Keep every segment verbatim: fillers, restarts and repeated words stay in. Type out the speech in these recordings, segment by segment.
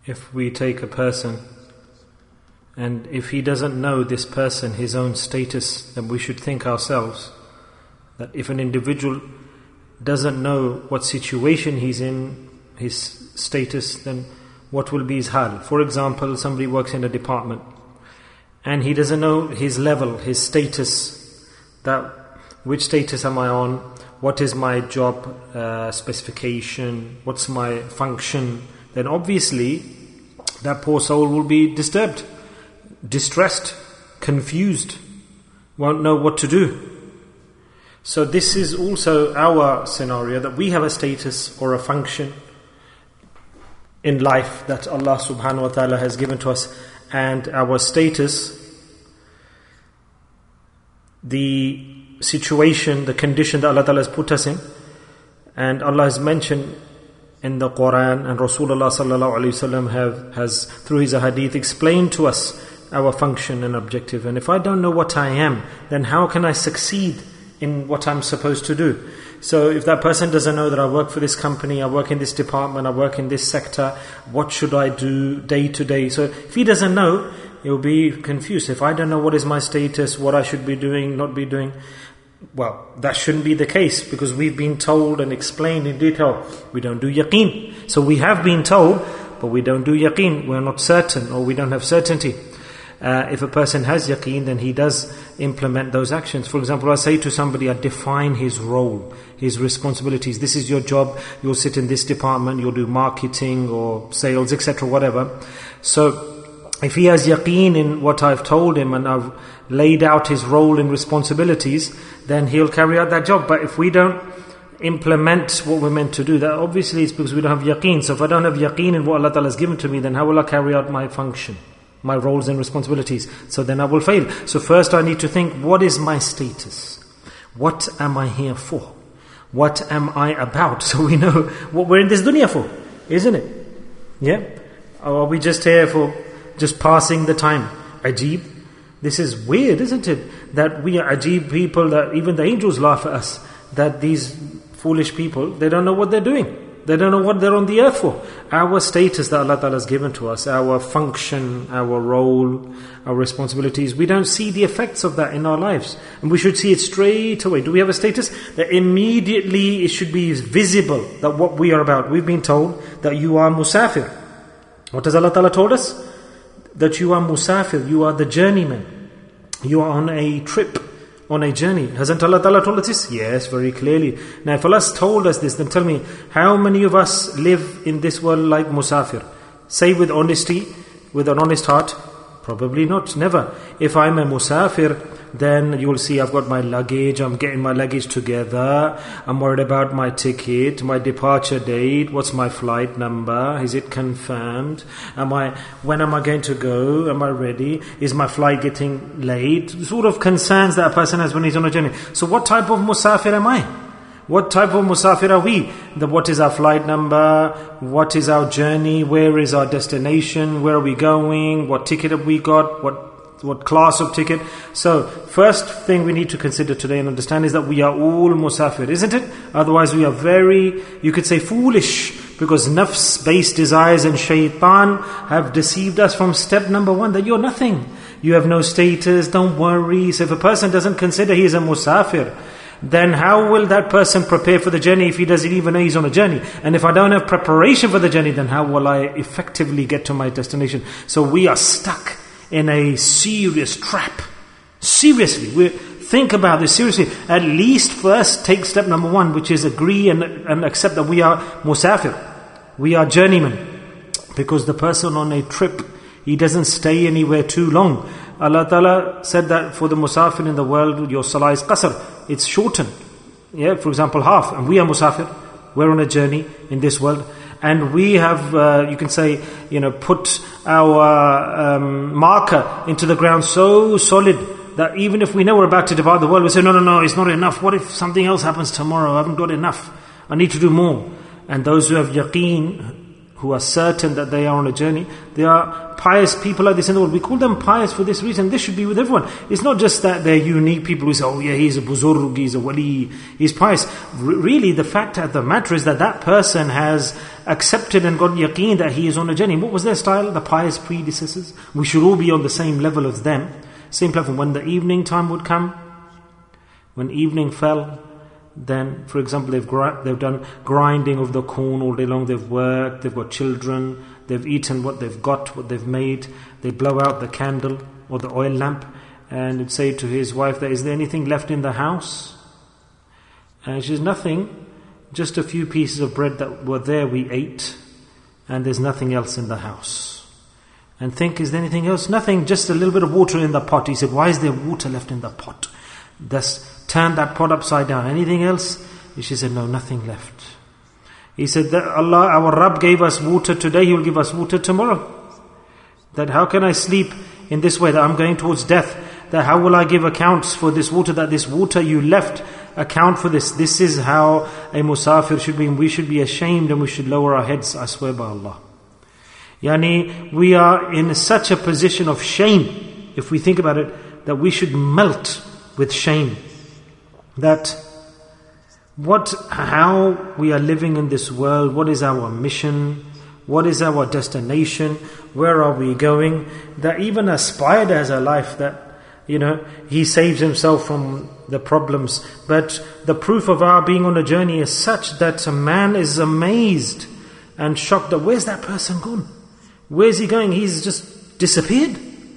if we take a person, and if he doesn't know this person, his own status, then we should think ourselves that if an individual doesn't know what situation he's in, his status, then what will be his hal? For example, somebody works in a department and he doesn't know his level, his status, that which status am I on, what is my job uh, specification, what's my function, then obviously that poor soul will be disturbed, distressed, confused, won't know what to do. So this is also our scenario, that we have a status or a function in life that Allah subhanahu wa ta'ala has given to us, and our status, the situation, the condition that Allah ta'ala has put us in, and Allah has mentioned in the Quran, and Rasulullah sallallahu alayhi wasallam have has through his hadith explained to us our function and objective. And if I don't know what I am, then how can I succeed in what I'm supposed to do? So if that person doesn't know that I work for this company, I work in this department, I work in this sector, what should I do day to day? So if he doesn't know, he'll be confused. If I don't know what is my status, what I should be doing, not be doing, well, that shouldn't be the case, because we've been told and explained in detail, we don't do yaqeen. So we have been told, but we don't do yaqeen. We're not certain, or we don't have certainty. Uh, if a person has yaqeen, then he does implement those actions. For example, I say to somebody, I define his role, his responsibilities. This is your job. You'll sit in this department. You'll do marketing or sales, et cetera, whatever. So, if he has yaqeen in what I've told him and I've laid out his role and responsibilities, then he'll carry out that job. But if we don't implement what we're meant to do, that obviously is because we don't have yaqeen. So if I don't have yaqeen in what Allah Ta'ala has given to me, then how will I carry out my function, my roles and responsibilities? So then I will fail. So first I need to think, what is my status? What am I here for? What am I about? So we know what we're in this dunya for, isn't it? Yeah? Or are we just here for just passing the time? Ajib. This is weird, isn't it? That we are ajib people, that even the angels laugh at us, that these foolish people, they don't know what they're doing. They don't know what they're on the earth for. Our status that Allah Ta'ala has given to us, our function, our role, our responsibilities, we don't see the effects of that in our lives. And we should see it straight away. Do we have a status? That immediately it should be visible that what we are about. We've been told that you are musafir. What has Allah Ta'ala told us? That you are musafir, you are the journeyman. You are on a trip, on a journey. Hasn't Allah Ta'ala told us this? Yes, very clearly. Now if Allah has told us this, then tell me, how many of us live in this world like musafir? Say with honesty, with an honest heart, probably not, never. If I'm a musafir, then you will see I've got my luggage, I'm getting my luggage together, I'm worried about my ticket, my departure date, what's my flight number, is it confirmed, am I, when am I going to go, am I ready, is my flight getting late, sort of concerns that a person has when he's on a journey. So what type of musafir am I? What type of musafir are we? The, what is our flight number? What is our journey? Where is our destination? Where are we going? What ticket have we got? What what class of ticket? So, first thing we need to consider today and understand is that we are all musafir, isn't it? Otherwise we are very, you could say foolish, because nafs-based desires and shaitan have deceived us from step number one, that you're nothing. You have no status, don't worry. So if a person doesn't consider he is a musafir, then how will that person prepare for the journey if he doesn't even know he's on a journey? And if I don't have preparation for the journey, then how will I effectively get to my destination? So we are stuck in a serious trap. Seriously, we think about this seriously. At least first take step number one, which is agree and, and accept that we are musafir. We are journeymen. Because the person on a trip, he doesn't stay anywhere too long. Allah Ta'ala said that for the musafir in the world, your salah is qasr. It's shortened. Yeah, for example, half. And we are musafir. We're on a journey in this world. And we have, uh, you can say, you know, put our um, marker into the ground so solid that even if we know we're about to depart the world, we say, no, no, no, it's not enough. What if something else happens tomorrow? I haven't got enough. I need to do more. And those who have yaqeen, who are certain that they are on a journey. There are pious people like this in the world. We call them pious for this reason. This should be with everyone. It's not just that they're unique people who say, oh yeah, he's a buzurg, he's a wali, he's pious. R- really, the fact of the matter is that that person has accepted and got yaqeen that he is on a journey. What was their style? The pious predecessors. We should all be on the same level as them. Same platform. When the evening time would come, when evening fell, then, for example, they've gr- they've done grinding of the corn all day long, they've worked, they've got children, they've eaten what they've got, what they've made, they blow out the candle or the oil lamp, and he'd say to his wife, that, is there anything left in the house? And she says, nothing, just a few pieces of bread that were there we ate, and there's nothing else in the house. And think, is there anything else? Nothing, just a little bit of water in the pot. He said, why is there water left in the pot? Thus, turn that pot upside down. Anything else? She said, no, nothing left. He said that Allah, our Rabb gave us water today, He will give us water tomorrow. That how can I sleep in this way, that I'm going towards death? That how will I give accounts for this water, that this water you left, account for this? This is how a musafir should be, and we should be ashamed and we should lower our heads, I swear by Allah. Yani, we are in such a position of shame, if we think about it, that we should melt with shame. That what, how we are living in this world, what is our mission, what is our destination, where are we going, that even a spider has a life, that, you know, he saves himself from the problems. But the proof of our being on a journey is such that a man is amazed and shocked that where's that person gone? Where's he going? He's just disappeared.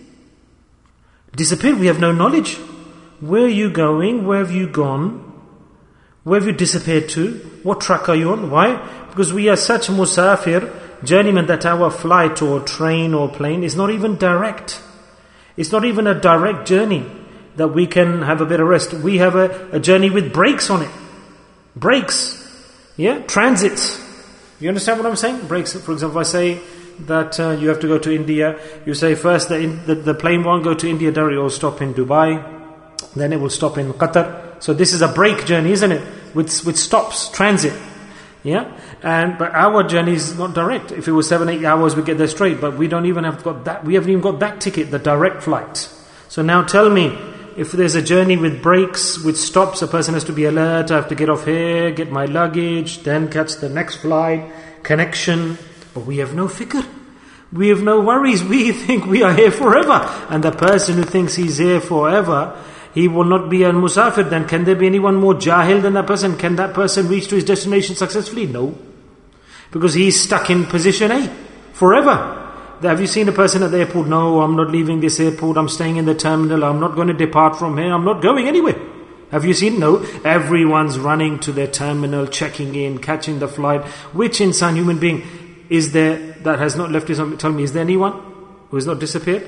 Disappeared, we have no knowledge. Where are you going? Where have you gone? Where have you disappeared to? What track are you on? Why? Because we are such musafir, journeymen, that our flight or train or plane is not even direct. It's not even a direct journey that we can have a bit of rest. We have a, a journey with brakes on it. Brakes. Yeah? Transits. You understand what I'm saying? Brakes. For example, if I say that uh, you have to go to India, you say first the, the, the plane won't go to India directly, it will stop in Dubai. Then it will stop in Qatar. So this is a break journey, isn't it? With with stops, transit. Yeah? And but our journey is not direct. If it was seven, eight hours, we get there straight. But we don't even have got that. We haven't even got that ticket, the direct flight. So now tell me, if there's a journey with breaks, with stops, a person has to be alert. I have to get off here, get my luggage, then catch the next flight, connection. But we have no fikr. We have no worries. We think we are here forever. And the person who thinks he's here forever, he will not be a musafir. Then can there be anyone more jahil than that person? Can that person reach to his destination successfully? No. Because he's stuck in position A forever. Have you seen a person at the airport? No, I'm not leaving this airport. I'm staying in the terminal. I'm not going to depart from here. I'm not going anywhere. Have you seen? No. Everyone's running to their terminal, checking in, catching the flight. Which insan, human being, is there that has not left his home? Tell me, is there anyone who has not disappeared?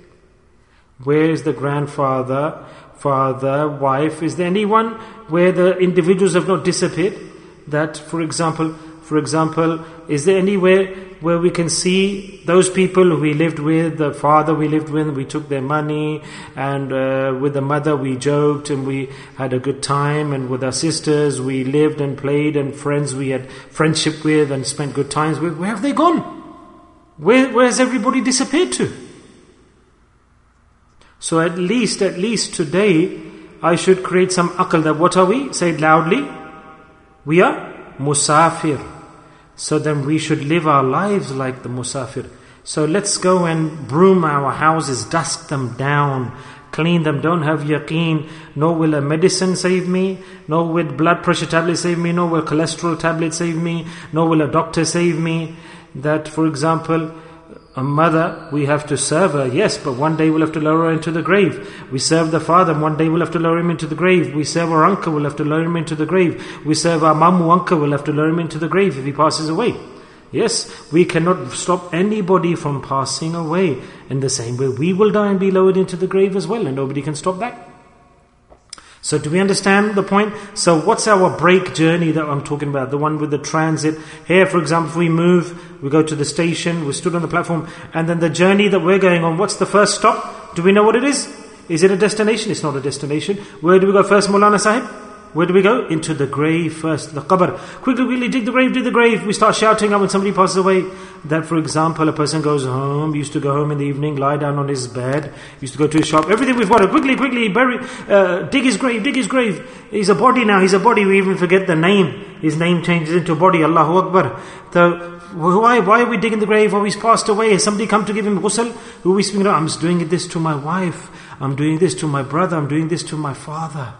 Where is the grandfather, father, wife? Is there anyone where the individuals have not disappeared? That, for example, for example, is there anywhere where we can see those people who we lived with, the father we lived with, we took their money, and uh, with the mother we joked and we had a good time, and with our sisters we lived and played, and friends we had friendship with and spent good times with? Where have they gone? Where, where has everybody disappeared to? So at least, at least today, I should create some aql that what are we? Say it loudly. We are musafir. So then we should live our lives like the musafir. So let's go and broom our houses, dust them down, clean them. Don't have yaqeen. Nor will a medicine save me. Nor will blood pressure tablet save me. Nor will cholesterol tablet save me. Nor will a doctor save me. That, for example, a mother, we have to serve her, yes, but one day we'll have to lower her into the grave. We serve the father, and one day we'll have to lower him into the grave. We serve our uncle, we'll have to lower him into the grave. We serve our mamu uncle, we'll have to lower him into the grave if he passes away. Yes, we cannot stop anybody from passing away. In the same way, we will die and be lowered into the grave as well, and nobody can stop that. So do we understand the point? So what's our break journey that I'm talking about? The one with the transit. Here, for example, if we move, we go to the station, we stood on the platform, and then the journey that we're going on, what's the first stop? Do we know what it is? Is it a destination? It's not a destination. Where do we go first, Maulana Sahib? Where do we go? Into the grave first, the qabr. Quickly, quickly, dig the grave, dig the grave. We start shouting out when somebody passes away. That, for example, a person goes home, used to go home in the evening, lie down on his bed, used to go to his shop. Everything we've got, quickly, quickly, bury, uh, dig his grave, dig his grave. He's a body now, he's a body. We even forget the name. His name changes into a body. Allahu Akbar. The, why, why are we digging the grave? Oh, he's passed away. Has somebody come to give him ghusl? Who are we speaking about? I'm doing this to my wife. I'm doing this to my brother. I'm doing this to my father.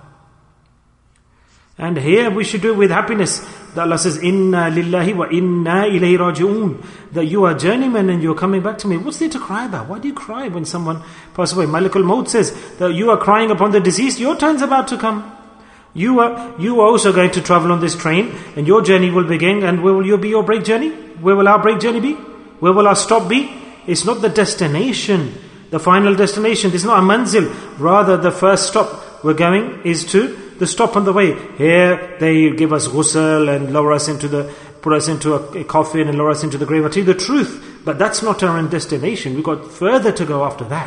And here we should do it with happiness. That Allah says, Inna lillahi wa inna ilayhi raji'un. That you are journeymen and you're coming back to me. What's there to cry about? Why do you cry when someone passes away? Malakul Maut says that you are crying upon the deceased. Your turn's about to come. You are, you are also going to travel on this train and your journey will begin. And where will you be your break journey? Where will our break journey be? Where will our stop be? It's not the destination, the final destination. This is not a manzil. Rather, the first stop we're going is to the stop on the way. Here they give us ghusl and lower us into the, put us into a, a coffin and lower us into the grave. I tell you the truth, but that's not our end destination. We've got further to go after that.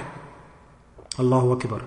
Allahu Akbar.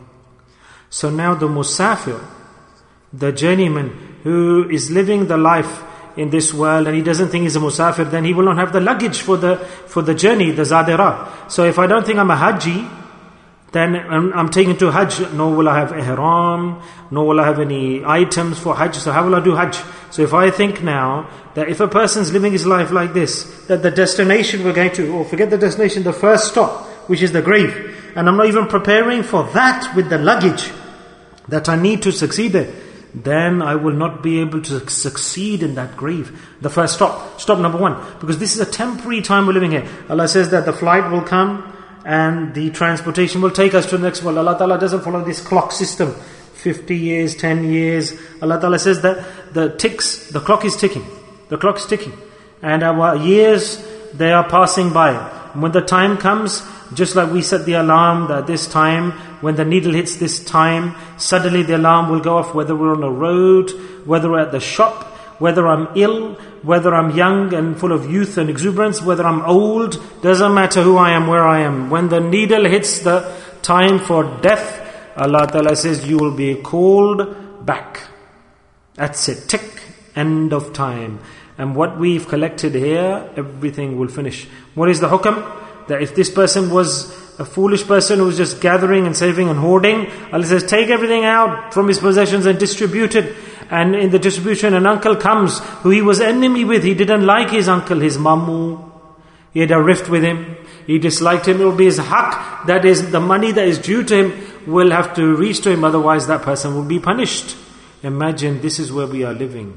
So now the musafir, the journeyman who is living the life in this world and he doesn't think he's a musafir, then he will not have the luggage for the for the journey, the zadira. So if I don't think I'm a haji, then I'm, I'm taken to Hajj, nor will I have ihram, nor will I have any items for Hajj. So how will I do Hajj? So if I think now that if a person's living his life like this, that the destination we're going to, or forget the destination, the first stop, which is the grave, and I'm not even preparing for that with the luggage that I need to succeed there, then I will not be able to succeed in that grave. The first stop, stop number one, because this is a temporary time we're living here. Allah says that the flight will come, and the transportation will take us to the next world. Allah Ta'ala doesn't follow this clock system. fifty years, ten years. Allah Ta'ala says that the ticks, the clock is ticking. The clock is ticking. And our years, they are passing by. When the time comes, just like we set the alarm that this time, when the needle hits this time, suddenly the alarm will go off, whether we're on a road, whether we're at the shop, whether I'm ill, whether I'm young and full of youth and exuberance, whether I'm old, doesn't matter who I am, where I am. When the needle hits the time for death, Allah Ta'ala says you will be called back. That's it. Tick. End of time. And what we've collected here, everything will finish. What is the hukam? That if this person was a foolish person who was just gathering and saving and hoarding, Allah says take everything out from his possessions and distribute it. And in the distribution, an uncle comes who he was enemy with. He didn't like his uncle, his mamu. He had a rift with him. He disliked him. It will be his haq. That is, the money that is due to him will have to reach to him. Otherwise, that person will be punished. Imagine this is where we are living.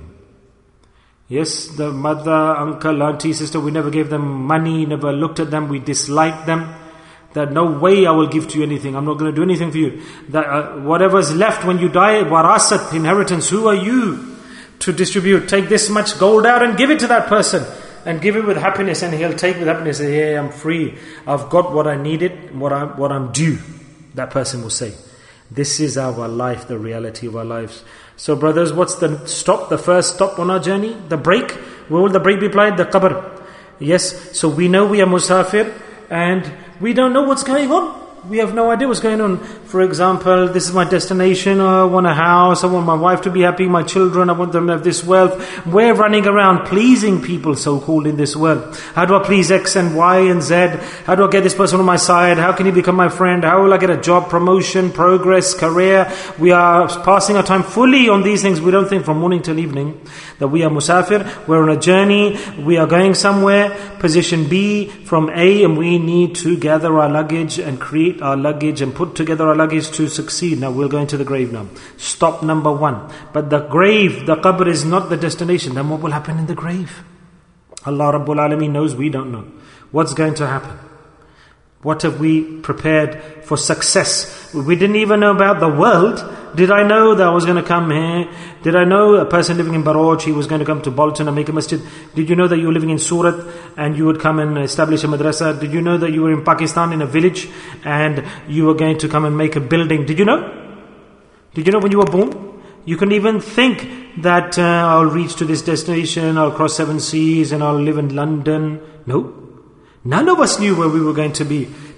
Yes, the mother, uncle, auntie, sister, we never gave them money, never looked at them, we disliked them. That no way I will give to you anything. I'm not going to do anything for you. That uh, whatever's left when you die, warasat, inheritance, who are you to distribute? Take this much gold out and give it to that person. And give it with happiness, and he'll take with happiness. Say, hey, I'm free. I've got what I needed, what, I, what I'm due. That person will say. This is our life, the reality of our lives. So brothers, what's the stop, the first stop on our journey? The break. Where will the break be applied? The qabr. Yes, so we know we are musafir, and we don't know what's going on. We have no idea what's going on. For example, this is my destination. I want a house. I want my wife to be happy. My children, I want them to have this wealth. We're running around pleasing people, so-called, in this world. How do I please X and Y and Z? How do I get this person on my side? How can he become my friend? How will I get a job, promotion, progress, career? We are passing our time fully on these things. We don't think from morning till evening that we are musafir. We're on a journey. We are going somewhere. Position B from A, and we need to gather our luggage and create our luggage and put together our luggage to succeed. Now we'll go into the grave now. Stop number one. But the grave, the qabr, is not the destination. Then what will happen in the grave? Allah Rabbul Alameen knows, we don't know. What's going to happen? What have we prepared for success? We didn't even know about the world. Did I know that I was going to come here? Did I know a person living in Baroch, he was going to come to Bolton and make a masjid? Did you know that you were living in Surat and you would come and establish a madrasa? Did you know that you were in Pakistan in a village and you were going to come and make a building? Did you know? Did you know when you were born? You couldn't even think that uh, I'll reach to this destination, I'll cross seven seas and I'll live in London. No. None of us knew where we were going to be.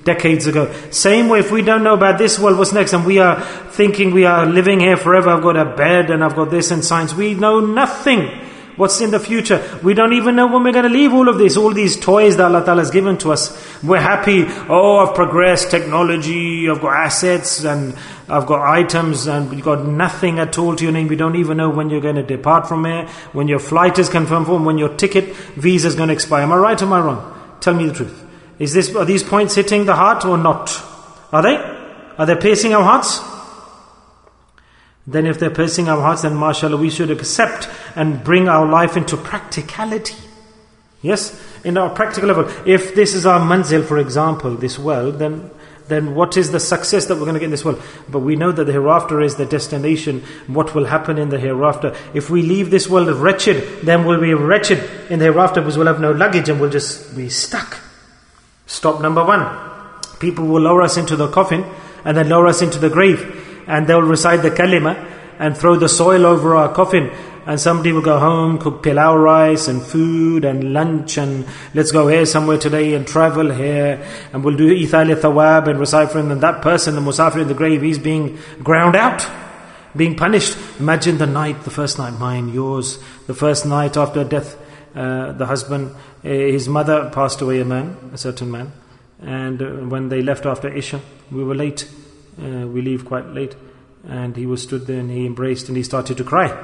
decades ago. Same way, if we don't know about this world, what's next? And we are thinking we are living here forever. I've got a bed and I've got this in science. We know nothing. What's in the future? We don't even know when we're going to leave all of this. All these toys that Allah Ta'ala has given to us. We're happy. Oh, I've progressed technology. I've got assets and I've got items and we've got nothing at all to your name. We don't even know when you're going to depart from here. When your flight is confirmed for, when your ticket visa is going to expire. Am I right or am I wrong? Tell me the truth. Is this, are these points hitting the heart or not? Are they? Are they piercing our hearts? Then if they're piercing our hearts, then mashallah, we should accept and bring our life into practicality. Yes? In our practical level. If this is our manzil, for example, this world, then then what is the success that we're going to get in this world? But we know that the hereafter is the destination. What will happen in the hereafter? If we leave this world wretched, then we'll be wretched in the hereafter because we'll have no luggage and we'll just be stuck. Stop number one. People will lower us into the coffin and then lower us into the grave. And they'll recite the kalima and throw the soil over our coffin. And somebody will go home, cook pilau rice and food and lunch and let's go here somewhere today and travel here. And we'll do ithal thawab and recite for him. And that person, the musafir in the grave, he's being ground out, being punished. Imagine the night, the first night, mine, yours. The first night after death, uh, the husband, uh, his mother passed away, a man, a certain man. And uh, when they left after Isha, we were late. Uh, we leave quite late, and he was stood there and he embraced and he started to cry.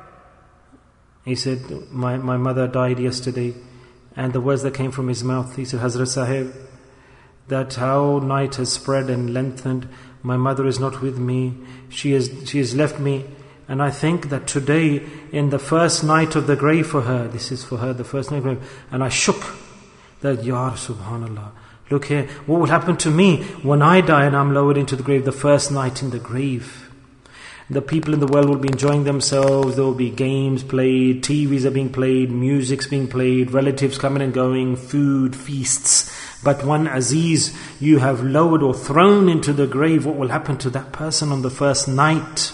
He said, my, my mother died yesterday. And the words that came from his mouth, he said, Hazrat Sahib, that how night has spread and lengthened, my mother is not with me, she has, she has left me, and I think that today in the first night of the grave for her, this is for her, the first night of the grave, and I shook that, Ya Subhanallah, look here, what will happen to me when I die and I'm lowered into the grave, the first night in the grave? The people in the world will be enjoying themselves, there will be games played, T Vs are being played, music's being played, relatives coming and going, food, feasts. But one Aziz you have lowered or thrown into the grave, what will happen to that person on the first night?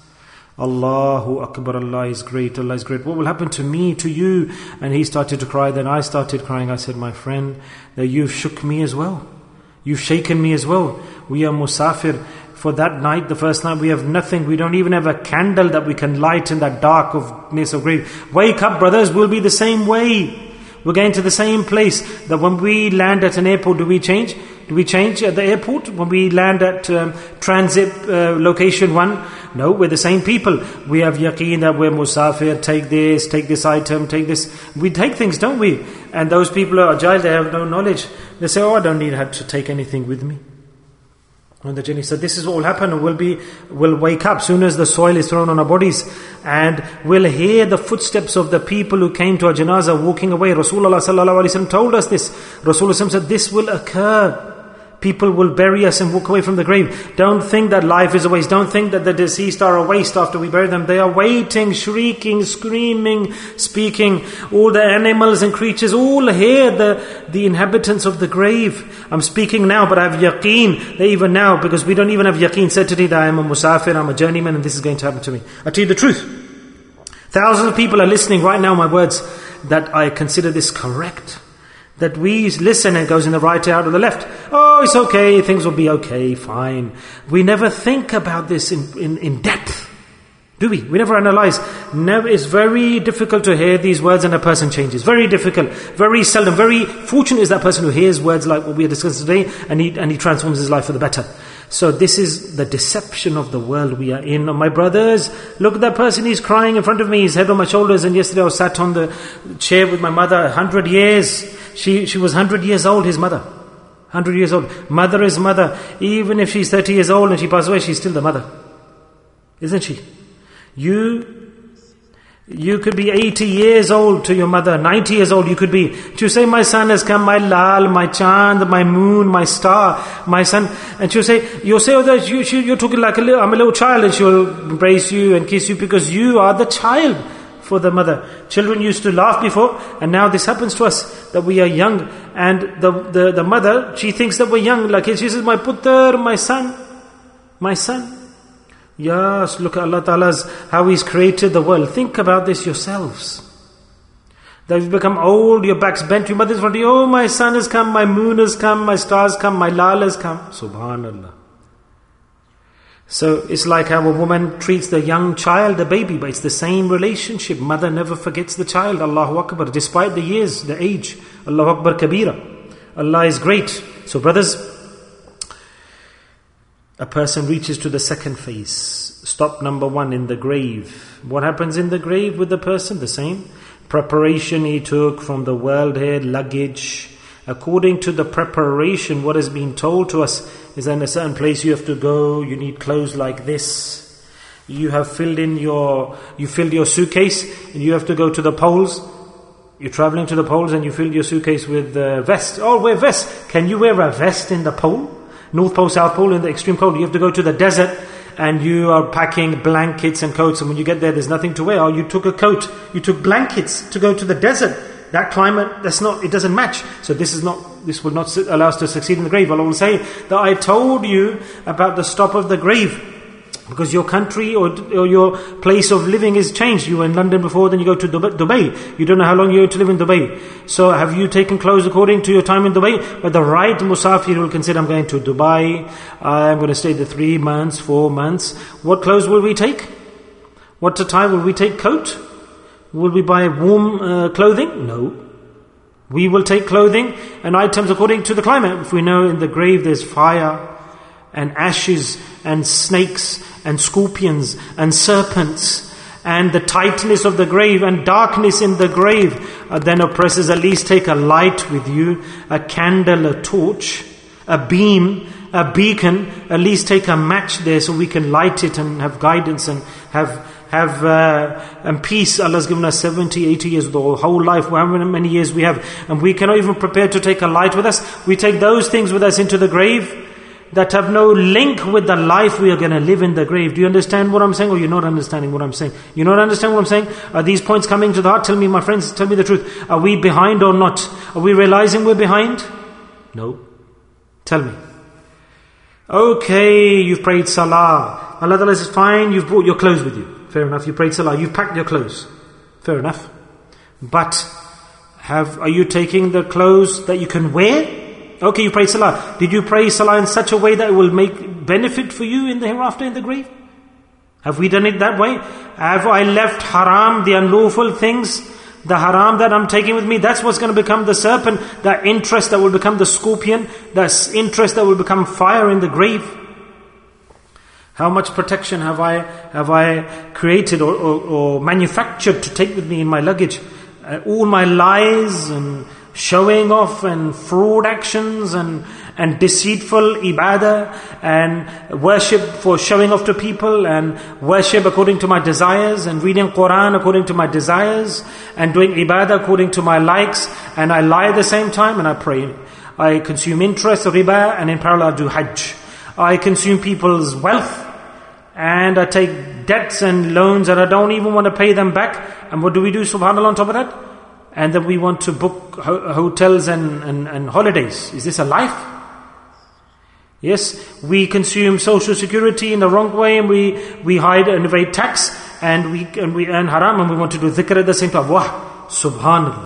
Allahu Akbar, Allah is great, Allah is great. What will happen to me, to you? And he started to cry, then I started crying. I said, my friend, that you've shook me as well. You've shaken me as well. We are musafir. For that night, the first night, we have nothing. We don't even have a candle that we can light in that darkness of grave. Wake up, brothers, we'll be the same way. We're going to the same place. That when we land at an airport, do we change? Do we change at the airport? When we land at um, transit uh, location one? No, we're the same people. We have yaqeen that we're musafir, take this, take this item, take this. We take things, don't we? And those people are agile, they have no knowledge. They say, oh, I don't need to take anything with me. On the journey. So this is what will happen. We'll be, we'll wake up soon as the soil is thrown on our bodies, and we'll hear the footsteps of the people who came to our janazah walking away. Rasulullah sallallahu alaihi wasallam told us this. Rasulullah said this will occur. People will bury us and walk away from the grave. Don't think that life is a waste. Don't think that the deceased are a waste after we bury them. They are waiting, shrieking, screaming, speaking. All the animals and creatures all hear the, the inhabitants of the grave. I'm speaking now, but I have yaqeen that even now, because we don't even have yaqeen, certainty that I am a musafir, I'm a journeyman, and this is going to happen to me. I tell you the truth. Thousands of people are listening right now, my words, that I consider this correct. That we listen and it goes in the right ear out of the left. Oh, it's okay, things will be okay, fine. We never think about this in, in, in depth, do we? We never analyze. Never, it's very difficult to hear these words and a person changes. Very difficult, very seldom. Very fortunate is that person who hears words like what we are discussing today and he, and he transforms his life for the better. So this is the deception of the world we are in. My brothers, look at that person, he's crying in front of me, his head on my shoulders, and yesterday I was sat on the chair with my mother, a hundred years. She she was hundred years old, his mother. Hundred years old. Mother is mother. Even if she's thirty years old and she passes away, she's still the mother. Isn't she? You you could be eighty years old to your mother, ninety years old you could be. She'll say, my son has come, my lal, my chand, my moon, my star, my son. And she'll say, you'll say, oh, that you, she, you're talking like a little, I'm a little child, and she'll embrace you and kiss you because you are the child for the mother. Children used to laugh before, and now this happens to us, that we are young, and the, the, the mother, she thinks that we're young, like she says, my putter, my son, my son. Yes, look at Allah Ta'ala's, how He's created the world. Think about this yourselves. That you become old, your back's bent, your mother's front, oh my sun has come, my moon has come, my stars come, my lal has come. Subhanallah. So it's like how a woman treats the young child, the baby, but it's the same relationship. Mother never forgets the child. Allahu Akbar. Despite the years, the age. Allahu Akbar Kabira. Allah is great. So brothers, a person reaches to the second phase. Stop number one in the grave. What happens in the grave with the person? The same. Preparation he took from the world here, luggage. According to the preparation, what has been told to us is that in a certain place you have to go, you need clothes like this. You have filled in your, you filled your suitcase and you have to go to the poles. You're traveling to the poles and you filled your suitcase with uh, vest. Oh, wear vest. Can you wear a vest in the pole? North Pole, South Pole, in the extreme cold. You have to go to the desert and you are packing blankets and coats, and when you get there, there's nothing to wear. Oh, you took a coat, you took blankets to go to the desert. That climate, that's not, it doesn't match. So this is not, this will not allow us to succeed in the grave. Allah will say that I told you about the stop of the grave because your country or, or your place of living is changed. You were in London before, then you go to Dubai. You don't know how long you're going to live in Dubai. So have you taken clothes according to your time in Dubai? But the right Musafir will consider, I'm going to Dubai, I'm going to stay there three months, four months. What clothes will we take? What attire will we take? Coat? Will we buy warm uh, clothing? No. We will take clothing and items according to the climate. If we know in the grave there's fire and ashes and snakes and scorpions and serpents and the tightness of the grave and darkness in the grave, uh, then oppressors at least take a light with you, a candle, a torch, a beam, a beacon, at least take a match there so we can light it and have guidance and have have uh, and peace. Allah's given us seventy, eighty years, the whole life, however many years we have, and we cannot even prepare to take a light with us. We take those things with us into the grave that have no link with the life we are going to live in the grave. Do you understand what I'm saying, or you're not understanding what I'm saying? You not understand what I'm saying? Are these points coming to the heart? Tell me, my friends, tell me the truth. Are we behind or not? Are we realizing we're behind? No. Tell me. Okay, you've prayed salah. Allah Ta'ala says, fine, you've brought your clothes with you. Fair enough, you prayed salah, you've packed your clothes. Fair enough. But have are you taking the clothes that you can wear? Okay, you prayed salah. Did you pray salah in such a way that it will make benefit for you in the hereafter, in the grave? Have we done it that way? Have I left haram, the unlawful things, the haram that I'm taking with me? That's what's going to become the serpent, that interest that will become the scorpion, that interest that will become fire in the grave. How much protection have I have I created or, or, or manufactured to take with me in my luggage? Uh, all my lies and showing off and fraud actions and, and deceitful ibadah and worship for showing off to people and worship according to my desires and reading Quran according to my desires and doing ibadah according to my likes, and I lie at the same time and I pray. I consume interest, riba, and in parallel I do hajj. I consume people's wealth and I take debts and loans and I don't even want to pay them back. And what do we do, subhanAllah, on top of that? And then we want to book ho- hotels and, and, and holidays. Is this a life? Yes, we consume social security in the wrong way, and we, we hide and evade tax, and we and we earn haram, and we want to do dhikr at the same time. Wah, subhanAllah.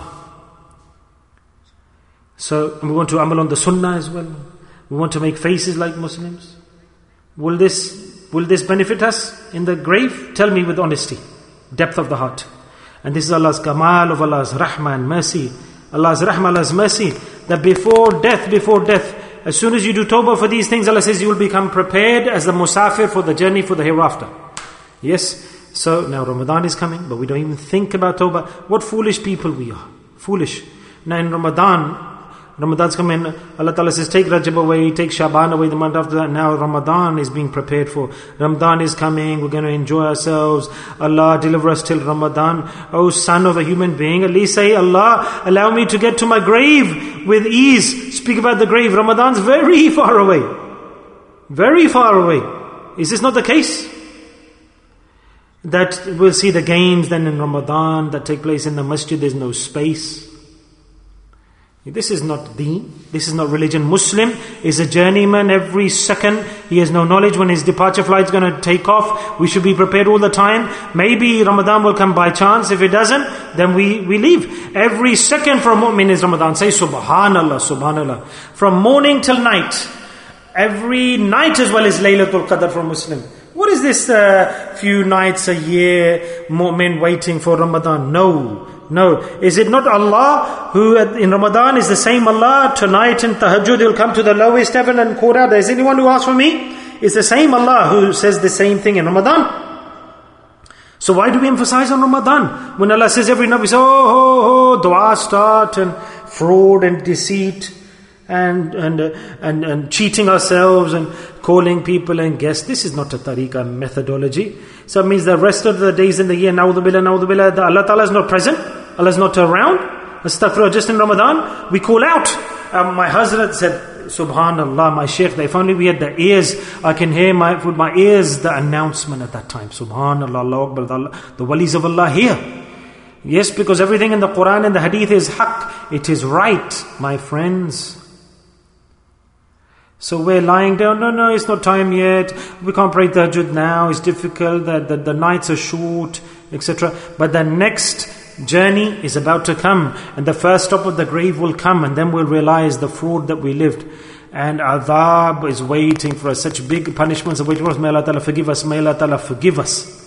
So, and we want to amal on the sunnah as well. We want to make faces like Muslims. Will this will this benefit us in the grave? Tell me with honesty, depth of the heart. And this is Allah's kamal of Allah's rahmah and mercy. Allah's rahmah, Allah's mercy, that before death, before death, as soon as you do tawbah for these things, Allah says you will become prepared as the musafir for the journey for the hereafter. Yes, so now Ramadan is coming, but we don't even think about tawbah. What foolish people we are. Foolish. Now in Ramadan, Ramadan's coming, Allah Ta'ala says, take Rajab away, take Shaban away, the month after that. Now Ramadan is being prepared for. Ramadan is coming, we're going to enjoy ourselves. Allah, deliver us till Ramadan. Oh son of a human being, at least say, Allah, allow me to get to my grave with ease. Speak about the grave. Ramadan's very far away. Very far away. Is this not the case? That we'll see the games then in Ramadan that take place in the masjid, there's no space. This is not deen. This is not religion. Muslim is a journeyman every second. He has no knowledge when his departure flight is going to take off. We should be prepared all the time. Maybe Ramadan will come by chance. If it doesn't, then we, we leave. Every second for a mu'min is Ramadan. Say Subhanallah, Subhanallah. From morning till night. Every night as well is Laylatul Qadr for a Muslim. What is this uh, few nights a year, mu'min waiting for Ramadan? No. No. Is it not Allah who in Ramadan is the same Allah? Tonight in Tahajjud He'll come to the lowest heaven and call out, "Is anyone who asks for me?" It's the same Allah who says the same thing in Ramadan. So why do we emphasize on Ramadan? When Allah says every night, we say, oh, oh, oh, dua start and fraud and deceit and and uh, and and cheating ourselves and calling people and guests. This is not a tariqah methodology. So it means the rest of the days in the year, na'udhu billah, na'udhu billah, Allah Ta'ala is not present. Allah is not around. Astaghfirullah, just in Ramadan, we call out. Um, my Hazrat said, Subhanallah, my Shaykh, if only we had the ears, I can hear my, with my ears the announcement at that time. Subhanallah, Allahu Akbar, the, the walis of Allah here. Yes, because everything in the Quran and the Hadith is haqq. It is right, my friends. So we're lying down, no, no, it's not time yet, we can't pray tahajjud now, it's difficult, the, the, the nights are short, et cetera. But the next journey is about to come, and the first stop of the grave will come, and then we'll realize the fraud that we lived. And adhab is waiting for us, such big punishments are waiting for us. May Allah Ta'ala forgive us, may Allah Ta'ala forgive us.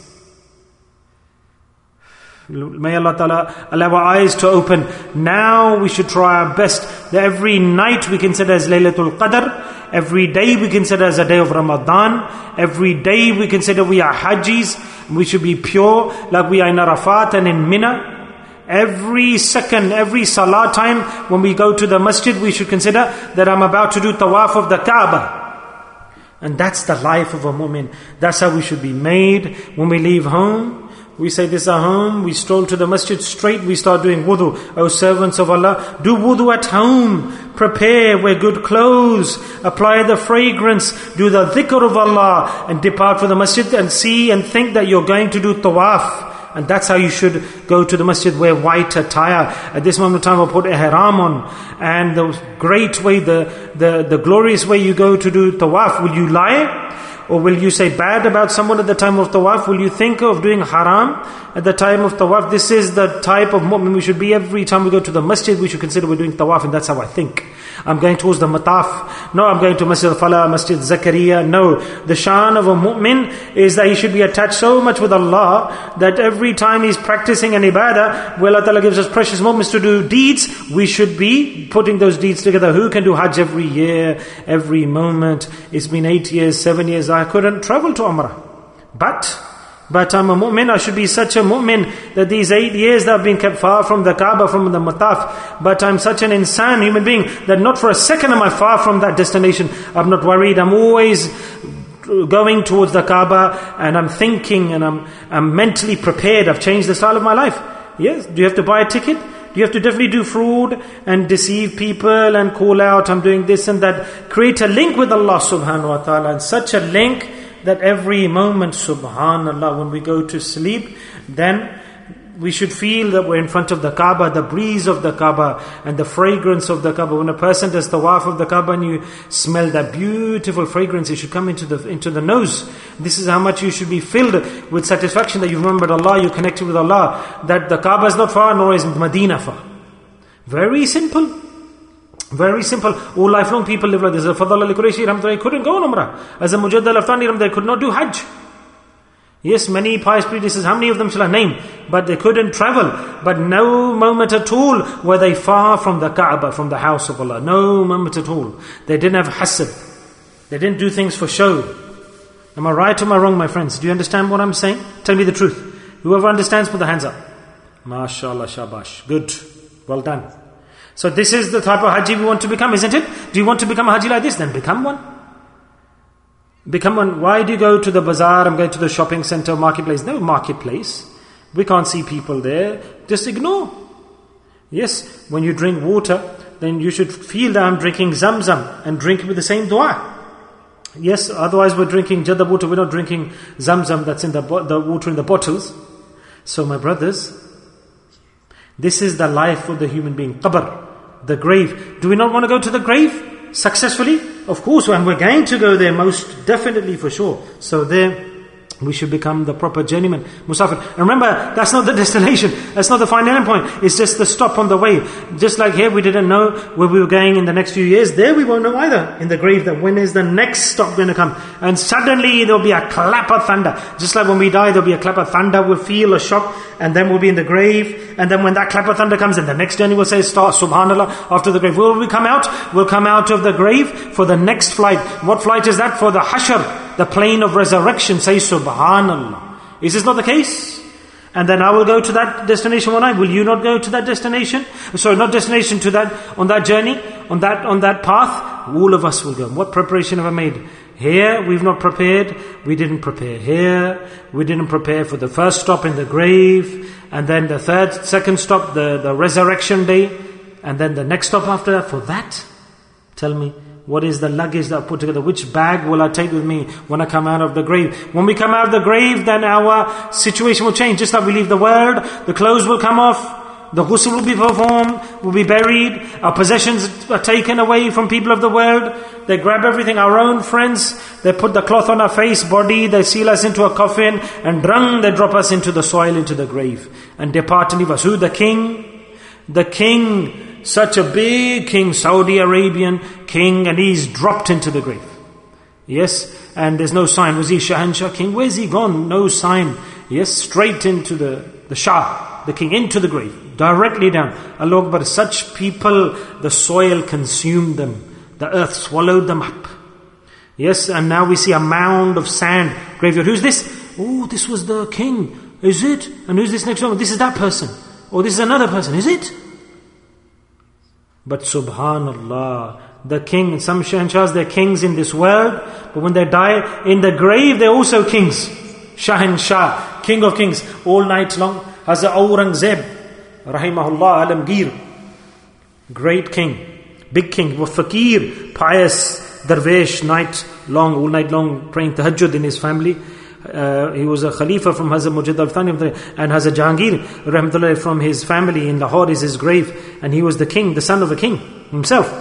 May Allah Ta'ala allow our eyes to open. Now we should try our best that every night we consider as Laylatul Qadr. Every day we consider as a day of Ramadan. Every day we consider we are Hajjis. We should be pure like we are in Arafat and in Mina. Every second, every salah time when we go to the masjid, we should consider that I'm about to do tawaf of the Kaaba. And that's the life of a mu'min. That's how we should be made. When we leave home, we say this is our home, we stroll to the masjid, straight we start doing wudu. O servants of Allah, do wudu at home. Prepare, wear good clothes, apply the fragrance, do the dhikr of Allah, and depart from the masjid and see and think that you're going to do tawaf. And that's how you should go to the masjid, wear white attire. At this moment of time, we'll put ihram on. And the great way, the, the, the glorious way you go to do tawaf, will you lie? Or will you say bad about someone at the time of tawaf? Will you think of doing haram at the time of tawaf? This is the type of mu'min we should be. Every time we go to the masjid, we should consider we're doing tawaf, and that's how I think. I'm going towards the mataf. No, I'm going to Masjid al-Falah, Masjid Zakaria. No, the shan of a mu'min is that he should be attached so much with Allah that every time he's practicing an ibadah, where Allah Ta'ala gives us precious moments to do deeds, we should be putting those deeds together. Who can do Hajj every year, every moment? It's been eight years, seven years, I couldn't travel to Umrah. But, but I'm a mu'min, I should be such a mu'min that these eight years that I've been kept far from the Kaaba, from the Mataf, but I'm such an insan, human being, that not for a second am I far from that destination. I'm not worried, I'm always going towards the Kaaba, and I'm thinking, and I'm, I'm mentally prepared. I've changed the style of my life. Yes, do you have to buy a ticket? Do you have to definitely do fraud and deceive people and call out, I'm doing this and that? Create a link with Allah subhanahu wa ta'ala, and such a link that every moment, subhanallah, when we go to sleep, then we should feel that we're in front of the Kaaba, the breeze of the Kaaba and the fragrance of the Kaaba. When a person does tawaf of the Kaaba and you smell that beautiful fragrance, it should come into the into the nose. This is how much you should be filled with satisfaction that you remembered Allah, you connected with Allah, that the Kaaba is not far, nor is Medina far. Very simple. Very simple. All lifelong people live like this. Fadl al-Qurayshi Ramdai couldn't go on Umrah. As a Mujaddid al-Aftani Ramdai could not do Hajj. Yes, many pious predecessors, how many of them shall I name? But they couldn't travel. But no moment at all were they far from the Kaaba, from the house of Allah. No moment at all. They didn't have hasad. They didn't do things for show. Am I right or am I wrong, my friends? Do you understand what I'm saying? Tell me the truth. Whoever understands, put the hands up. MashaAllah, shabash. Good. Well done. So this is the type of Haji we want to become, isn't it? Do you want to become a Haji like this? Then become one. Become one. Why do you go to the bazaar? I'm going to the shopping center, marketplace. No marketplace. We can't see people there. Just ignore. Yes, when you drink water, then you should feel that I'm drinking Zamzam and drink it with the same dua. Yes, otherwise we're drinking Jadda water. We're not drinking Zamzam that's in the, bo- the water in the bottles. So my brothers, this is the life of the human being. Qabr. The grave. Do we not want to go to the grave successfully? Of course, and we're going to go there most definitely for sure. So there we should become the proper journeyman, musafir. And remember, that's not the destination. That's not the final end point. It's just the stop on the way. Just like here, we didn't know where we were going in the next few years. There we won't know either. In the grave, that when is the next stop going to come? And suddenly there'll be a clap of thunder. Just like when we die, there'll be a clap of thunder. We'll feel a shock. And then we'll be in the grave. And then when that clap of thunder comes, and the next journey will say, start, subhanallah, after the grave. Will we come out? We'll come out of the grave for the next flight. What flight is that? For the hashr. The plane of resurrection. Say subhanallah. Is this not the case? And then I will go to that destination one night. Will you not go to that destination? Sorry, not destination, to that, on that journey, on that, on that path. All of us will go. What preparation have I made? Here, we've not prepared. We didn't prepare here. We didn't prepare for the first stop in the grave. And then the third, second stop, the, the resurrection day. And then the next stop after that. For that, tell me, what is the luggage that I put together? Which bag will I take with me when I come out of the grave? When we come out of the grave, then our situation will change. Just like we leave the world, the clothes will come off, the ghusl will be performed, we'll be buried, our possessions are taken away from people of the world. They grab everything, our own friends, they put the cloth on our face, body, they seal us into a coffin, and drang, they drop us into the soil, into the grave, and depart and leave us. Who? The king? The king. Such a big king, Saudi Arabian king, and he's dropped into the grave. Yes, and there's no sign. Was he Shahanshah king? Where's he gone? No sign. Yes, straight into the, the Shah, the king, into the grave. Directly down. Allah Akbar. Such people, the soil consumed them. The earth swallowed them up. Yes, and now we see a mound of sand. Graveyard. Who's this? Oh, this was the king. Is it? And who's this next one? This is that person. Oh, this is another person. Is it? But subhanallah, the king, some Shahanshahs, they're kings in this world, but when they die in the grave, they're also kings. Shahanshah, king of kings, all night long. Hazrat Aurangzeb, rahimahullah, Alamgir, great king, big king, was fakir, pious, darvesh, night long, all night long, praying tahajjud in his family. Uh, he was a Khalifa from Hazrat Mujaddid al-Thani, and Hazrat Jahangir rahmatullah from his family in Lahore is his grave, and he was the king, the son of a king himself.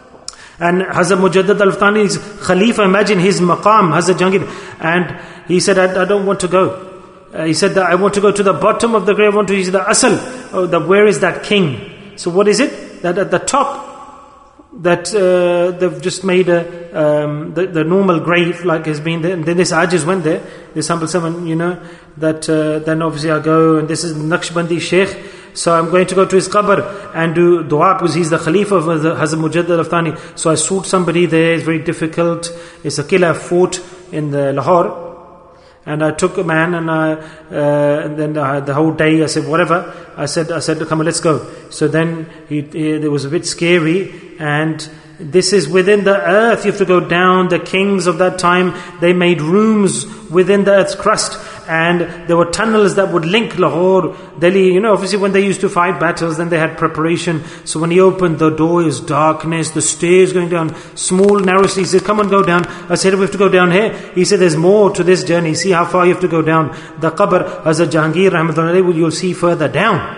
And Hazrat Mujaddid al-Thani's Khalifa, imagine his maqam, Hazrat Jahangir, and he said, I, I don't want to go. Uh, he said that I want to go to the bottom of the grave, I want to see the asal, oh, the, where is that king? So what is it? That at the top, that uh, they've just made a um, the, the normal grave like has been there, and then this Ajaz went there, this humble servant, you know, that uh, then obviously I go, and this is Naqshbandi Sheikh, so I'm going to go to his qabr and do dua, because he's the Khalifa of the Hazrat Mujaddid al-Thani. So I suit somebody there, it's very difficult, it's a killer fort in the Lahore. And I took a man, and I, uh, and then I, the whole day I said, whatever. I said, I said, come on, let's go. So then he, he, it was a bit scary, and this is within the earth. You have to go down. The kings of that time, they made rooms within the earth's crust, and there were tunnels that would link Lahore, Delhi. You know, obviously when they used to fight battles, then they had preparation. So when he opened the door, is darkness, the stairs going down, small, narrow stairs. He said, come on, go down. I said, we have to go down here. He said, there's more to this journey. See how far you have to go down. The qabr, Hazrat Jahangir, rahmatullah, you'll see further down.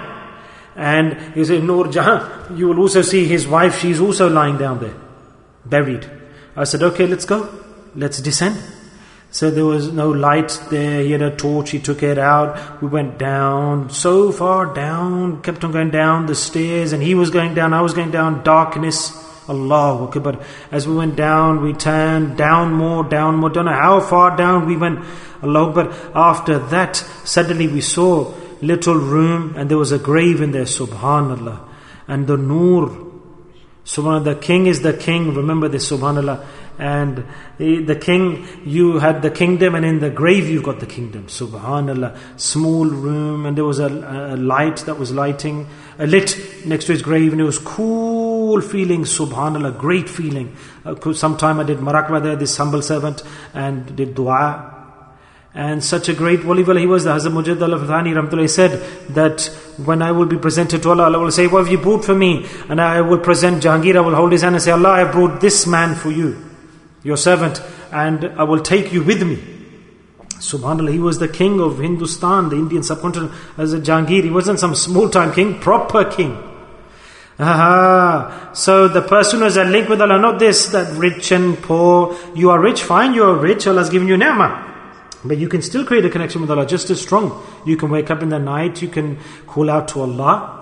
And he said, Noor Jahan, you will also see his wife, she's also lying down there, buried. I said, okay, let's go. Let's descend. So there was no light there. He had a torch, he took it out. We went down, so far down, kept on going down the stairs, and he was going down, I was going down, darkness. Allahu Akbar. As we went down, we turned down more, down more. Don't know how far down we went. Allahu Akbar. After that, suddenly we saw little room, and there was a grave in there. Subhanallah. And the Noor. Subhanallah. The king is the king. Remember this. Subhanallah. And the, the king, you had the kingdom, and in the grave you got the kingdom. Subhanallah. Small room, and there was a, a light that was lighting, a lit next to his grave, and it was cool feeling. Subhanallah, great feeling. Uh, sometime I did Marakwa there, this humble servant, and did dua. And such a great wali he was, the Hazrat Mujaddid al-Thani Rahmatullah said that when I will be presented to Allah, Allah will say, what have you brought for me? And I will present Jahangir, I will hold his hand and say, Allah, I have brought this man for you, your servant, and I will take you with me. Subhanallah, he was the king of Hindustan, the Indian subcontinent, as a Jahangir. He wasn't some small time king, proper king. Aha. So the person who has a link with Allah, not this, that rich and poor. You are rich, fine, you are rich, Allah has given you ni'mah. But you can still create a connection with Allah just as strong. You can wake up in the night, you can call out to Allah.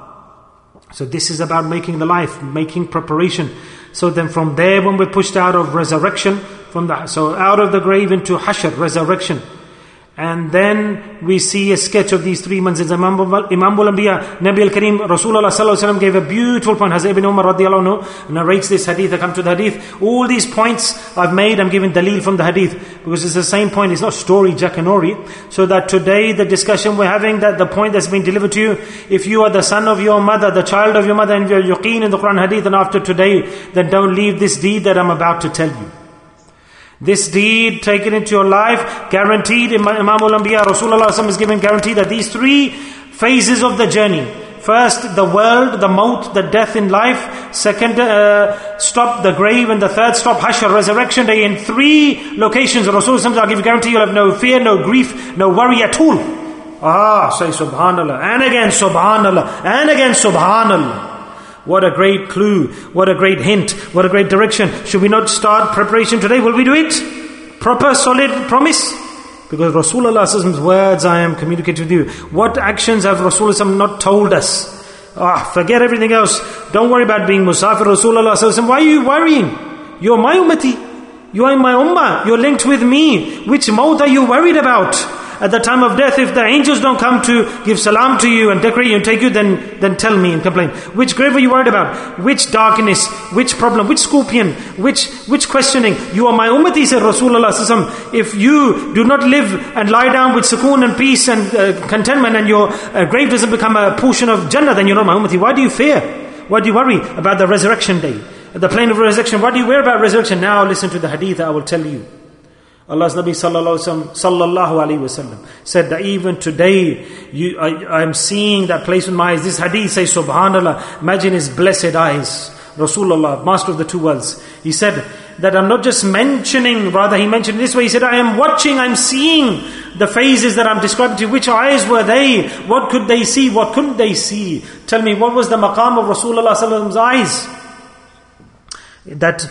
So this is about making the life, making preparation. So then from there, when we're pushed out of resurrection, from the so out of the grave into hashr, resurrection. And then we see a sketch of these three manzils. Imam al-Anbiya, Nabi al-Kareem, Rasulullah sallallahu alaihi wasallam gave a beautiful point. Hazrat ibn Umar radiallahu anhu narrates this hadith. I come to the hadith. All these points I've made, I'm giving dalil from the hadith. Because it's the same point. It's not story, Jakanori. So that today the discussion we're having, that the point that's been delivered to you, if you are the son of your mother, the child of your mother, and you're yaqeen in the Quran hadith, and after today, then don't leave this deed that I'm about to tell you. This deed taken into your life, guaranteed. Imam al-Anbiya, Rasulullah is given guarantee that these three phases of the journey. First, the world, the maut, the death in life. Second, uh, stop, the grave. And the third stop, hashr, resurrection day. In three locations, Rasulullah, I'll give you guarantee you'll have no fear, no grief, no worry at all. Ah, say subhanallah. And again subhanallah. And again subhanallah. What a great clue, what a great hint, what a great direction. Should we not start preparation today? Will we do it? Proper, solid promise? Because Rasulullah's words I am communicating with you. What actions have Rasulullah not told us? Ah, forget everything else. Don't worry about being Musafir. Rasulullah, why are you worrying? You're my ummati. You are in my ummah. You're linked with me. Which maut are you worried about? At the time of death, if the angels don't come to give salam to you and decorate you and take you, then, then tell me and complain. Which grave are you worried about? Which darkness? Which problem? Which scorpion? Which which questioning? You are my ummati, said Rasulullah. If you do not live and lie down with sukoon and peace and uh, contentment, and your uh, grave doesn't become a portion of Jannah, then you're not my ummati. Why do you fear? Why do you worry about the resurrection day? The plane of resurrection. What do you worry about resurrection? Now listen to the hadith that I will tell you. Allah's Nabi sallallahu alayhi wasallam said that even today, you, I am seeing that place with my eyes. This hadith says, subhanallah, imagine his blessed eyes. Rasulullah, master of the two worlds. He said that I'm not just mentioning, rather he mentioned this way. He said, I am watching, I'm seeing the phases that I'm describing to you. Which eyes were they? What could they see? What couldn't they see? Tell me, what was the maqam of Rasulullah sallallahu alayhi wasallam's eyes? That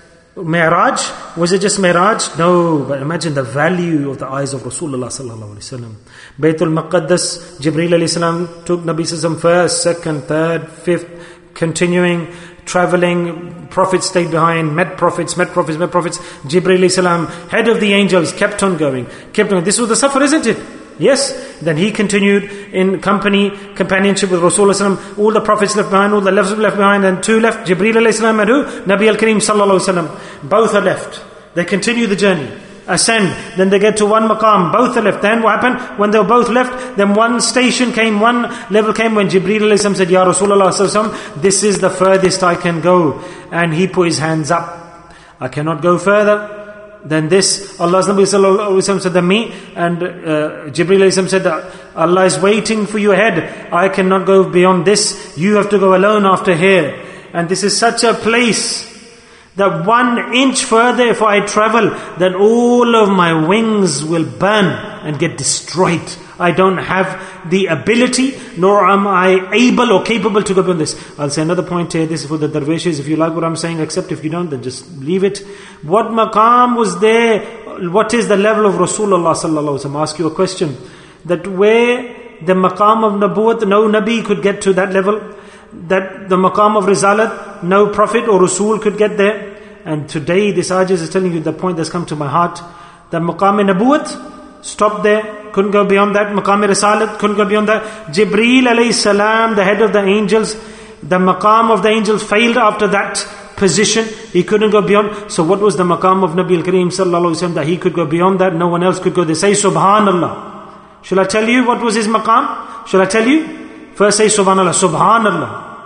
Mi'raj, was it just Mi'raj? No, but imagine the value of the eyes of Rasulullah sallallahu alaihi wasallam. Baytul Maqaddas, Jibreel alayhi salam took Nabi sallam first, second, third, fifth, continuing, traveling. Prophets stayed behind, met prophets, met prophets, met prophets. Jibreel alayhi salam, head of the angels, kept on going, kept on. This was the safar, isn't it? Yes. Then he continued in company, companionship with Rasulullah. All the prophets left behind, all the left left behind, and two left. Jibreel alayhi salam and who? Nabi al-Kareem sallallahu alayhi wasallam. Both are left. They continue the journey. Ascend. Then they get to one maqam. Both are left. Then what happened? When they were both left, then one station came, one level came when Jibreel alayhi salam said, Ya Rasulullah sallallahu alayhi wasallam, this is the furthest I can go. And he put his hands up. I cannot go further. Then this, Allah's Nabi sallallahu alaihi wasallam said that me, and uh, Jibreel alayhi salam said that Allah is waiting for you ahead. I cannot go beyond this. You have to go alone after here. And this is such a place that one inch further if I travel, then all of my wings will burn and get destroyed. I don't have the ability, nor am I able or capable to go beyond this. I'll say another point here. This is for the darwishes. If you like what I'm saying, accept. If you don't, then just leave it. What maqam was there? What is the level of Rasulullah sallallahu alaihi wasallam? I'll ask you a question. That where the maqam of Nabuwwat, no Nabi could get to that level. That the maqam of Risalat, no Prophet or Rasul could get there. And today this Ajaz is telling you the point that's come to my heart. That maqam Nabuwwat, stopped there. Couldn't go beyond that. Maqam Risalat, couldn't go beyond that. Jibreel alayhi salam, the head of the angels, the maqam of the angels failed after that position. He couldn't go beyond. So what was the maqam of Nabi al-Kareem sallallahu alaihi wasallam, that he could go beyond that? No one else could go. They say subhanallah. Shall I tell you what was his maqam? Shall I tell you? First say subhanallah. Subhanallah.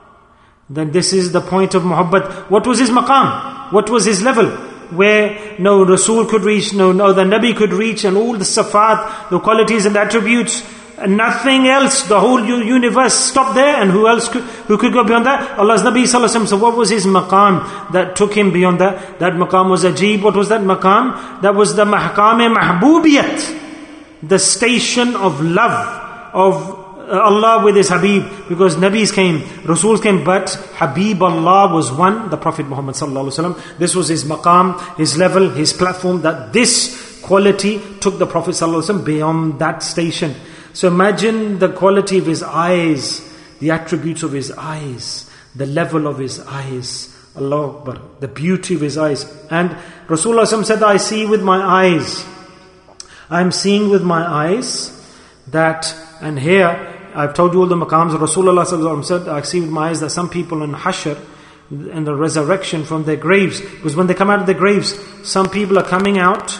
Then this is the point of muhabbat. What was his maqam? What was his level? Where no Rasul could reach, no, no the Nabi could reach, and all the sifat, the qualities and attributes, and nothing else, the whole universe stopped there. And who else could, who could go beyond that? Allah's Nabi sallallahu alaihi wasallam. So what was his maqam that took him beyond that? That maqam was ajib. What was that maqam? That was the mahkam mahbubiyat, the station of love, of Allah with His Habib, because Nabis came, Rasuls came, but Habib Allah was one, the Prophet Muhammad sallallahu alaihi wasallam. This was his maqam, his level, his platform, that this quality took the Prophet sallallahu alaihi wasallam beyond that station. So imagine the quality of his eyes, the attributes of his eyes, the level of his eyes. Allah Akbar, the beauty of his eyes. And Rasulullah sallallahu alaihi wasallam said, I see with my eyes. I'm seeing with my eyes that, and here, I've told you all the maqams. Rasulullah sallallahu alaihi wasallam said, I see with my eyes that some people in Hashr, in the resurrection from their graves, because when they come out of their graves, some people are coming out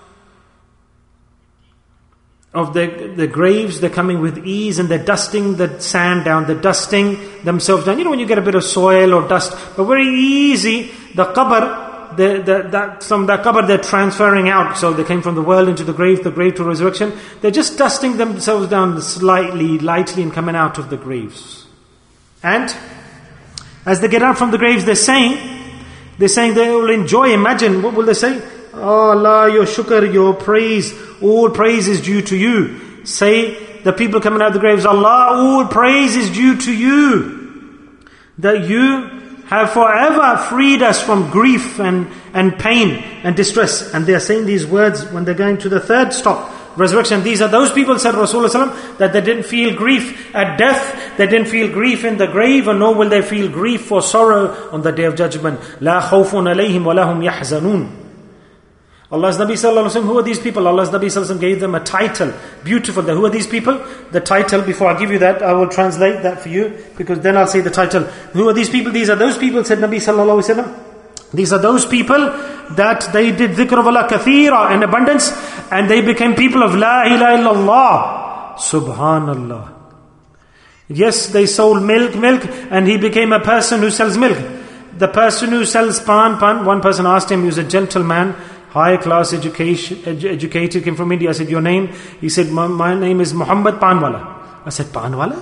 of their, their graves, they're coming with ease and they're dusting the sand down, they're dusting themselves down. You know when you get a bit of soil or dust, but very easy, the qabr, The, the, that, from that qabr they're transferring out. So they came from the world into the grave, the grave to resurrection. They're just dusting themselves down slightly, lightly, and coming out of the graves. And as they get out from the graves, they're saying, they're saying they will enjoy. Imagine, what will they say? Oh Allah, your shukr, your praise, all praise is due to you. Say the people coming out of the graves, Allah, all praise is due to you. That you have forever freed us from grief and, and pain and distress. And they are saying these words when they're going to the third stop, resurrection. These are those people, said Rasulullah, that they didn't feel grief at death, they didn't feel grief in the grave, and nor will they feel grief or sorrow on the day of judgment. La khawfun alayhim wa lahum yahzanun. Allah's Nabi sallallahu alaihi wasallam, who are these people? Allah's Nabi sallallahu alaihi wasallam gave them a title. Beautiful. Who are these people? The title, before I give you that, I will translate that for you, because then I'll say the title. Who are these people? These are those people, said Nabi sallallahu alaihi wasallam. These are those people that they did dhikr of Allah kathira in abundance, and they became people of La ilaha illallah. Subhanallah. Yes, they sold milk, milk, and he became a person who sells milk. The person who sells pan, pan, one person asked him, he was a gentleman, high class education, edu- educated, came from India. I said, your name? He said, my, my name is Muhammad Panwala. I said, Panwala?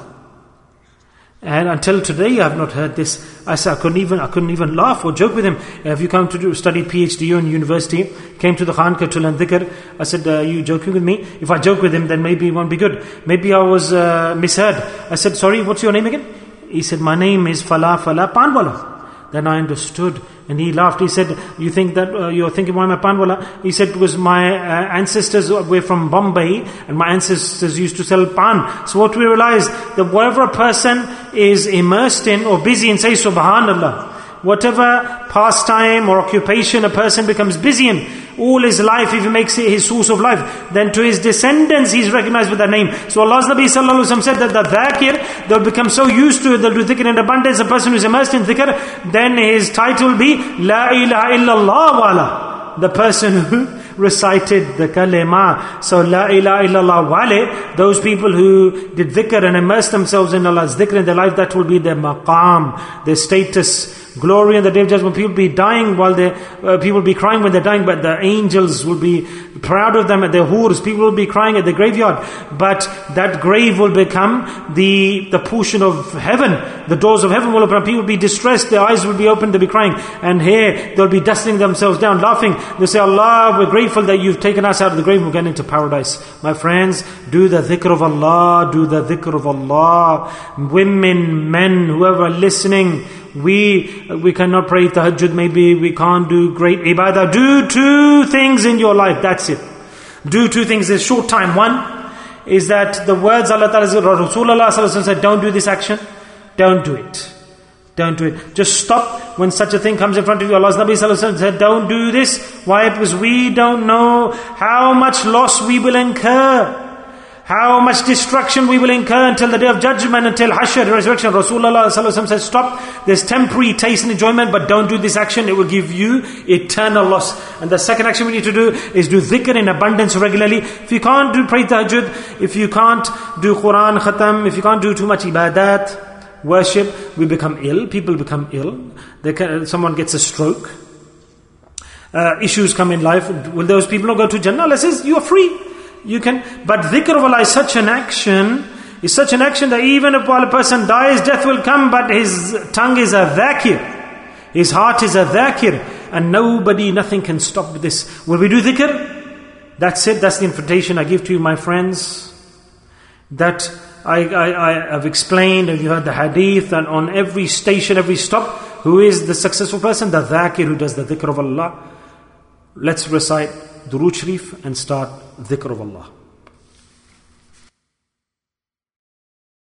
And until today, I have not heard this. I said, I couldn't even, I couldn't even laugh or joke with him. Have you come to do, study PhD in university? Came to the Khanka to learn dhikr. I said, are you joking with me? If I joke with him, then maybe it won't be good. Maybe I was uh, misheard. I said, sorry, what's your name again? He said, my name is Fala Fala Panwala. Then I understood, and he laughed. He said, you think that uh, you're thinking, why am I Panwala? He said, it was my uh, ancestors were from Bombay, and my ancestors used to sell pan. So what we realized, that whatever a person is immersed in or busy in, say Subhanallah, whatever pastime or occupation a person becomes busy in, all his life, if he makes it his source of life, then to his descendants he's recognized with that name. So Allah's Nabi sallallahu alaihi wasallam said that the dhakir, they'll become so used to it, they'll do dhikr in abundance. A person who's immersed in dhikr, then his title will be La ilaha illallah wala, the person who recited the kalima. So La ilaha illallah wale, those people who did dhikr and immersed themselves in Allah's dhikr in their life, that will be their maqam, their status, glory on the day of judgment. People will be dying while they, uh, people will be crying when they're dying, but the angels will be proud of them at their hurs. People will be crying at the graveyard, but that grave will become the the portion of heaven. The doors of heaven will open up. People will be distressed, their eyes will be opened, they'll be crying, and here they'll be dusting themselves down, laughing. They'll say, Allah, we're grateful that you've taken us out of the grave, we're getting into paradise. My friends, do the dhikr of Allah, do the dhikr of Allah. Women, men, whoever are listening, We we cannot pray tahajjud, maybe we can't do great ibadah. Do two things in your life, that's it. Do two things in a short time. One is that the words Allah Ta'ala, Rasulullah said, don't do this action, don't do it. Don't do it. Just stop when such a thing comes in front of you. Allah's Nabi said, don't do this. Why? Because we don't know how much loss we will incur, how much destruction we will incur until the day of judgment, until Hashr, resurrection. Rasulullah said, stop. There's temporary taste and enjoyment, but don't do this action. It will give you eternal loss. And the second action we need to do is do dhikr in abundance regularly. If you can't do pray tahajjud, if you can't do Quran khatam, if you can't do too much ibadat, worship, we become ill. People become ill. They can, someone gets a stroke. Uh, issues come in life. Will those people not go to Jannah? Allah says, you are free. You can, but dhikr of Allah is such an action, is such an action that even if while a person dies, death will come, but his tongue is a dhakir, his heart is a dhakir, and nobody, nothing can stop this. Will we do dhikr? That's it, that's the invitation I give to you, my friends, that I, I, I have explained, and you heard the hadith, and on every station, every stop, who is the successful person? The dhakir, who does the dhikr of Allah. Let's recite Durood Sharif and start dhikr of Allah.